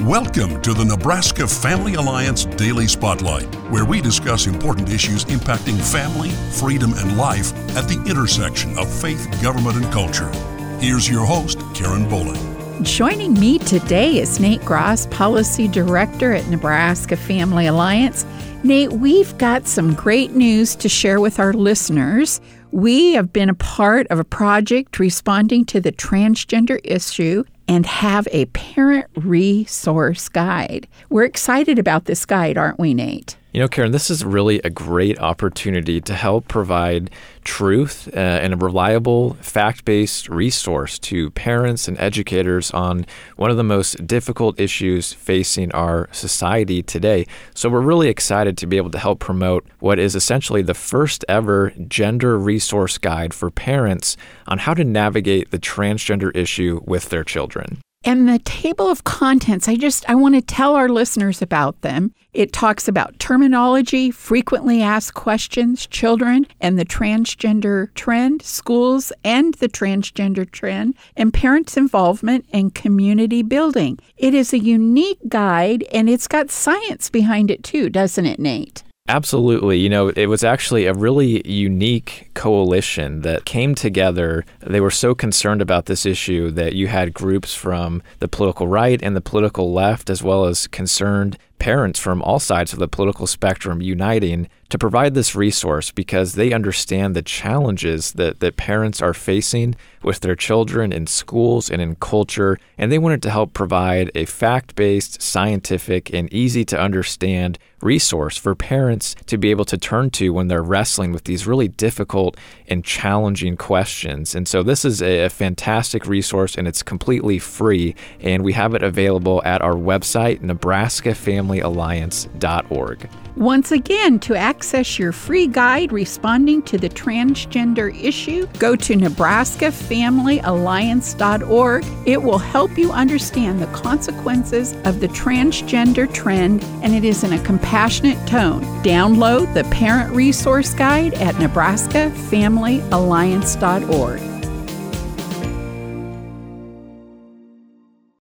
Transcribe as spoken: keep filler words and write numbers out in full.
Welcome to the Nebraska Family Alliance Daily Spotlight, where we discuss important issues impacting family, freedom, and life at the intersection of faith, government, and culture. Here's your host, Karen Bowling. Joining me today is Nate Gross, Policy Director at Nebraska Family Alliance. Nate, we've got some great news to share with our listeners. We have been a part of a project responding to the transgender issue and have a parent resource guide. We're excited about this guide, aren't we, Nate? You know, Karen, this is really a great opportunity to help provide truth uh, and a reliable, fact-based resource to parents and educators on one of the most difficult issues facing our society today. So we're really excited to be able to help promote what is essentially the first ever gender resource guide for parents on how to navigate the transgender issue with their children. And the table of contents, I just, I want to tell our listeners about them. It talks about terminology, frequently asked questions, children, and the transgender trend, schools and the transgender trend, and parents' involvement and community building. It is a unique guide, and it's got science behind it too, doesn't it, Nate? Absolutely. You know, it was actually a really unique coalition that came together. They were so concerned about this issue that you had groups from the political right and the political left, as well as concerned parents from all sides of the political spectrum uniting to provide this resource because they understand the challenges that, that parents are facing with their children in schools and in culture, and they wanted to help provide a fact-based, scientific, and easy-to-understand resource for parents to be able to turn to when they're wrestling with these really difficult and challenging questions. And so this is a, a fantastic resource, and it's completely free, and we have it available at our website, nebraska family alliance dot org. Once again, to access your free guide responding to the transgender issue, go to nebraska family alliance dot org. It will help you understand the consequences of the transgender trend, and it is in a compassionate tone. Download the Parent Resource Guide at nebraska family alliance dot org.